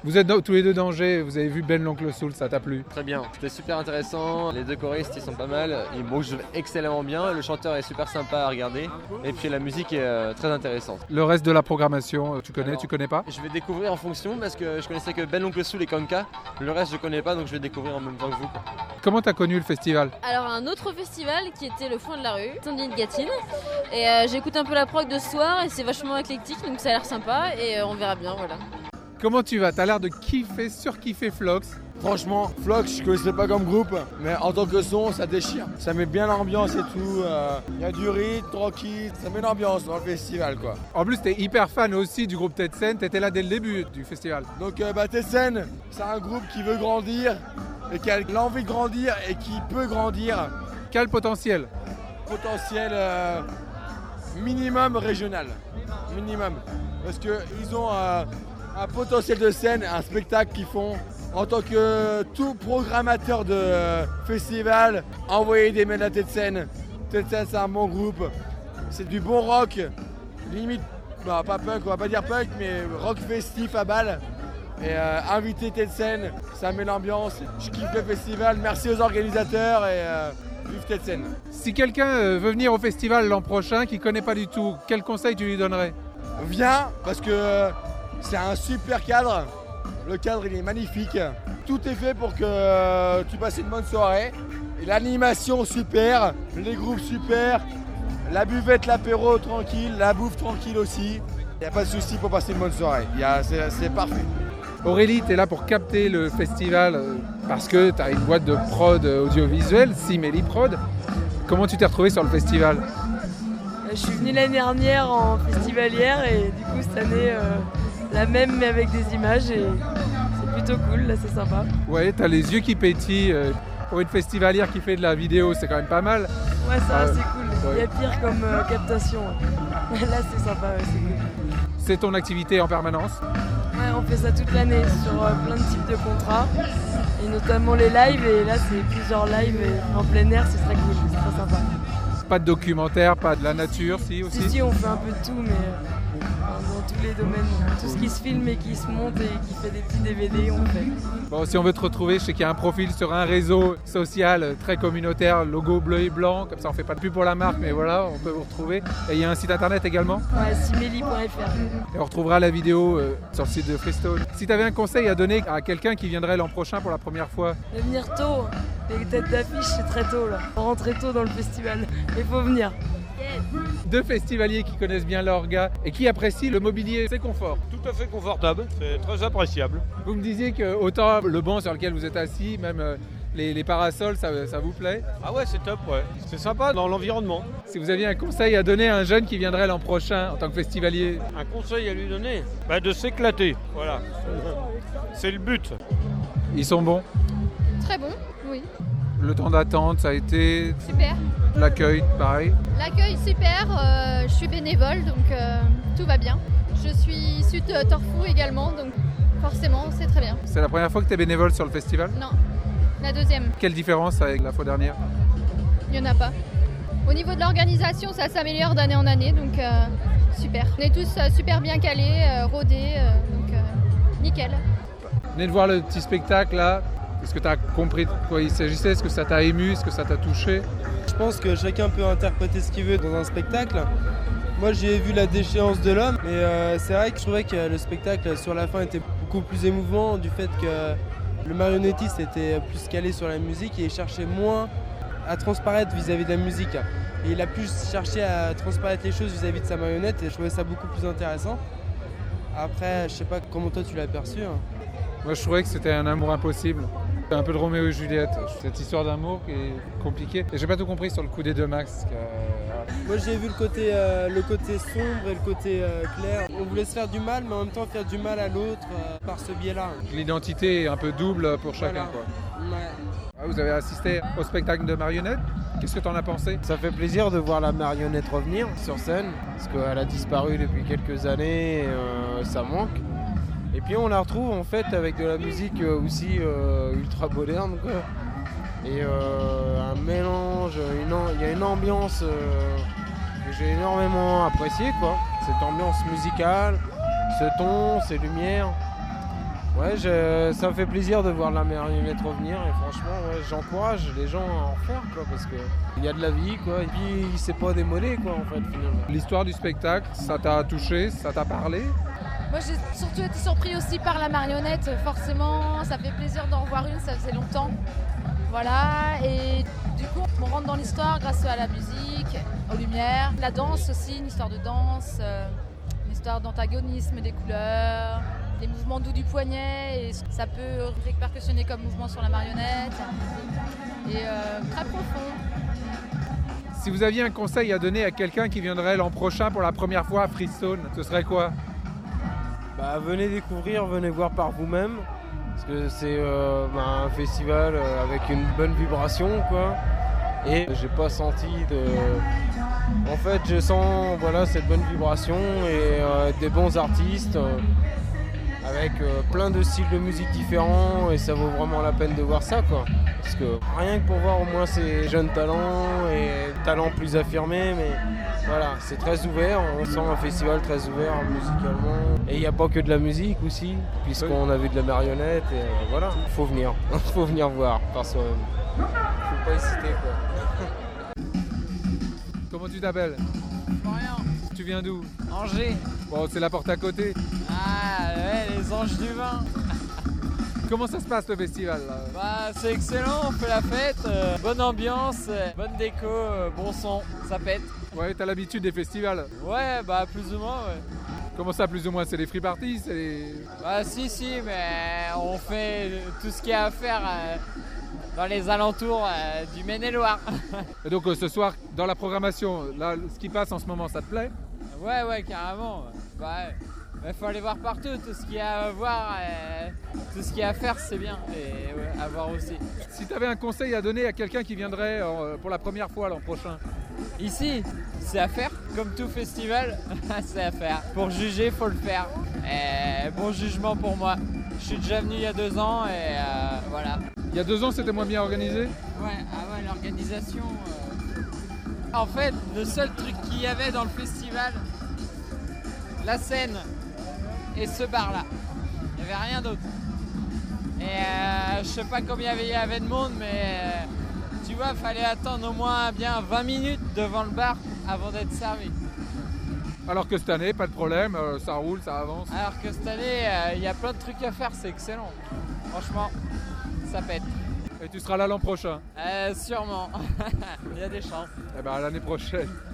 Vous êtes tous les deux d'Angers, vous avez vu Ben l'Oncle Soul, ça t'a plu? Très bien, c'était super intéressant, les deux choristes ils sont pas mal, ils bougent excellemment bien, le chanteur est super sympa à regarder et puis la musique est très intéressante. Le reste de la programmation, tu connais, tu connais pas? Je vais découvrir en fonction parce que je connaissais que Ben l'Oncle Soul et Konka, le reste je connais pas donc je vais découvrir en même temps que vous. Comment t'as connu le festival? Alors un autre festival qui était le Foin de la Rue, Tandine Gatine, et j'écoute un peu la prog de ce soir et c'est vachement éclectique donc ça a l'air sympa et on verra bien, voilà. Comment tu vas? T'as l'air de kiffer, surkiffer Flox. Franchement, Flox, je connaissais pas comme groupe, mais en tant que son, ça déchire. Ça met bien l'ambiance et tout. Il y a du rythme, tranquille, ça met l'ambiance dans le festival, quoi. En plus, t'es hyper fan aussi du groupe Tetsen, t'étais là dès le début du festival. Donc, Tetsen, c'est un groupe qui veut grandir et qui a l'envie de grandir et qui peut grandir. Quel potentiel? Potentiel minimum régional. Minimum. Parce qu'ils ont un potentiel de scène, un spectacle qu'ils font. En tant que tout programmateur de festival, envoyer des mails à Tetsen. Tetsen, c'est un bon groupe. C'est du bon rock. Limite, pas punk, on va pas dire punk, mais rock festif à balle. Et inviter Tetsen, ça met l'ambiance. Je kiffe le festival. Merci aux organisateurs et vive Tetsen. Si quelqu'un veut venir au festival l'an prochain, qui ne connaît pas du tout, quel conseil tu lui donnerais? Viens, parce que c'est un super cadre. Le cadre, il est magnifique. Tout est fait pour que tu passes une bonne soirée. Et l'animation, super. Les groupes, super. La buvette, l'apéro, tranquille. La bouffe, tranquille aussi. Il n'y a pas de souci pour passer une bonne soirée. C'est parfait. Aurélie, tu es là pour capter le festival parce que tu as une boîte de prod audiovisuelle, Simeli Prod. Comment tu t'es retrouvée sur le festival? Je suis venue l'année dernière en festivalière et du coup cette année la même mais avec des images et c'est plutôt cool, là c'est sympa. Ouais, t'as les yeux qui pétillent. Pour une festivalière qui fait de la vidéo, c'est quand même pas mal. Ouais, ça c'est cool. Ouais. Il y a pire comme captation. Là c'est sympa, ouais, c'est cool. C'est ton activité en permanence? Ouais, on fait ça toute l'année sur plein de types de contrats et notamment les lives et là c'est plusieurs lives et en plein air, c'est très cool, c'est très sympa. Pas de documentaire, pas de la nature, si aussi? Si, on fait un peu de tout, mais dans tous les domaines. Tout ce qui se filme et qui se monte et qui fait des petits DVD, on fait. Bon, si on veut te retrouver, je sais qu'il y a un profil sur un réseau social très communautaire, logo bleu et blanc, comme ça on fait pas de pub pour la marque, mais voilà, on peut vous retrouver. Et il y a un site internet également? Ouais, simeli.fr. Et on retrouvera la vidéo sur le site de Freestone. Si tu avais un conseil à donner à quelqu'un qui viendrait l'an prochain pour la première fois? De venir tôt. Les têtes d'affiche, c'est très tôt là. On rentre très tôt dans le festival. Il faut venir. Deux festivaliers qui connaissent bien leur gars et qui apprécient le mobilier, c'est confort. Tout à fait confortable, c'est très appréciable. Vous me disiez que autant le banc sur lequel vous êtes assis, même les parasols, ça vous plaît? Ah ouais, c'est top, ouais. C'est sympa dans l'environnement. Si vous aviez un conseil à donner à un jeune qui viendrait l'an prochain en tant que festivalier? Un conseil à lui donner? De s'éclater, voilà. C'est le but. Ils sont bons? Très bon, oui. Le temps d'attente, ça a été? Super. L'accueil, pareil? L'accueil, super. Je suis bénévole, donc tout va bien. Je suis issue de Torfou également, donc forcément, c'est très bien. C'est la première fois que tu es bénévole sur le festival? Non, la deuxième. Quelle différence avec la fois dernière? Il n'y en a pas. Au niveau de l'organisation, ça s'améliore d'année en année, donc super. On est tous super bien calés, rodés, donc nickel. Venez de voir le petit spectacle là. Est-ce que tu as compris de quoi il s'agissait? Est-ce que ça t'a ému? Est-ce que ça t'a touché? Je pense que chacun peut interpréter ce qu'il veut dans un spectacle. Moi j'ai vu la déchéance de l'homme, mais c'est vrai que je trouvais que le spectacle sur la fin était beaucoup plus émouvant du fait que le marionnettiste était plus calé sur la musique et il cherchait moins à transparaître vis-à-vis de la musique. Et il a plus cherché à transparaître les choses vis-à-vis de sa marionnette et je trouvais ça beaucoup plus intéressant. Après, je sais pas comment toi tu l'as perçu. Moi je trouvais que c'était un amour impossible. Un peu de Roméo et Juliette, cette histoire d'amour qui est compliquée. Et j'ai pas tout compris sur le coup des deux Max. Moi j'ai vu le côté sombre et le côté clair. On voulait se faire du mal, mais en même temps faire du mal à l'autre par ce biais-là. L'identité est un peu double pour chacun. Voilà. Quoi. Ouais. Vous avez assisté au spectacle de marionnettes. Qu'est-ce que tu en as pensé? Ça fait plaisir de voir la marionnette revenir sur scène, parce qu'elle a disparu depuis quelques années et ça manque. Et puis on la retrouve en fait avec de la musique aussi ultra moderne quoi. Et un mélange, il y a une ambiance que j'ai énormément appréciée quoi. Cette ambiance musicale, ce ton, ces lumières. Ouais, ça me fait plaisir de voir la marionnette revenir et franchement, ouais, j'encourage les gens à en faire, quoi, parce qu'il y a de la vie, quoi, et puis c'est pas démodé, quoi, en fait, finalement. L'histoire du spectacle, ça t'a touché, ça t'a parlé? Moi j'ai surtout été surpris aussi par la marionnette, forcément ça fait plaisir d'en voir une, ça faisait longtemps. Voilà, et du coup on rentre dans l'histoire grâce à la musique, aux lumières, la danse aussi, une histoire de danse, une histoire d'antagonisme des couleurs, les mouvements doux du poignet, et ça peut répercussionner comme mouvement sur la marionnette, et très profond. Si vous aviez un conseil à donner à quelqu'un qui viendrait l'an prochain pour la première fois à Freestone, ce serait quoi? Bah, venez découvrir, venez voir par vous-même, parce que c'est un festival avec une bonne vibration, quoi. Et j'ai pas senti de... En fait, je sens cette bonne vibration et des bons artistes avec plein de styles de musique différents, et ça vaut vraiment la peine de voir ça, quoi. Parce que rien que pour voir au moins ces jeunes talents et talents plus affirmés, mais voilà, c'est très ouvert, on sent un festival très ouvert musicalement. Et il n'y a pas que de la musique aussi, puisqu'on a vu de la marionnette, et voilà, il faut venir, faut venir voir par soi-même. Faut pas hésiter, quoi. Comment tu t'appelles? Florian. Tu viens d'où? Angers. Bon, c'est la porte à côté. Ah ouais, les anges du vin. Comment ça se passe le festival là? Bah c'est excellent, on fait la fête, bonne ambiance, bonne déco, bon son, ça pète. Ouais, t'as l'habitude des festivals? Ouais, bah plus ou moins, ouais. Comment ça, plus ou moins? C'est les free parties, c'est les... Bah si, mais on fait tout ce qu'il y a à faire dans les alentours du Maine-et-Loire. Et donc ce soir, dans la programmation, là, ce qui passe en ce moment, ça te plaît? Ouais, carrément. Bah, il faut aller voir partout, tout ce qu'il y a à voir, tout ce qu'il y a à faire, c'est bien, et ouais, à voir aussi. Si tu avais un conseil à donner à quelqu'un qui viendrait pour la première fois l'an prochain? Ici, c'est à faire, comme tout festival, c'est à faire. Pour juger, faut le faire. Et bon jugement pour moi. Je suis déjà venu il y a 2 ans et voilà. Il y a 2 ans, c'était moins bien organisé? Ouais, l'organisation. En fait, le seul truc qu'il y avait dans le festival, la scène et ce bar-là. Il n'y avait rien d'autre. Et je sais pas combien il y avait de monde, mais tu vois, il fallait attendre au moins bien 20 minutes devant le bar avant d'être servi. Alors que cette année, pas de problème, ça roule, ça avance. Alors que cette année, il y a plein de trucs à faire, c'est excellent. Franchement, ça pète. Et tu seras là l'an prochain? Sûrement. Il y a des chances. Eh ben à l'année prochaine.